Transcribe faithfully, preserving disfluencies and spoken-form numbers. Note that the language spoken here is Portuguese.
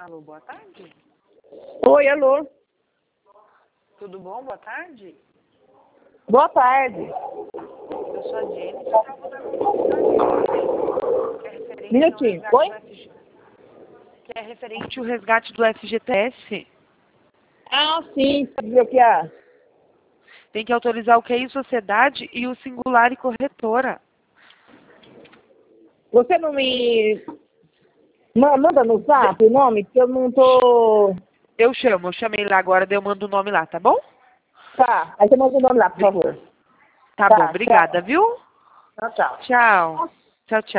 Alô, boa tarde. Oi, alô. Tudo bom? Boa tarde. Boa tarde. Eu sou a Jenny, que acabo da comunicação, que é referente Minutinho. ao Oi? resgate do F G... que é referente ao resgate do F G T S. Ah, sim. Sabe o que é? Tem que autorizar o Q I Sociedade e o Singular e Corretora. Você não me ma- manda no zap o nome? Que eu não tô... Eu chamo, eu chamei lá agora, daí eu mando o nome lá, tá bom? Tá. Aí você manda o nome lá, por favor. Tá, Tá, bom, obrigada, tchau. viu? Tchau, tchau. Tchau. Tchau, tchau.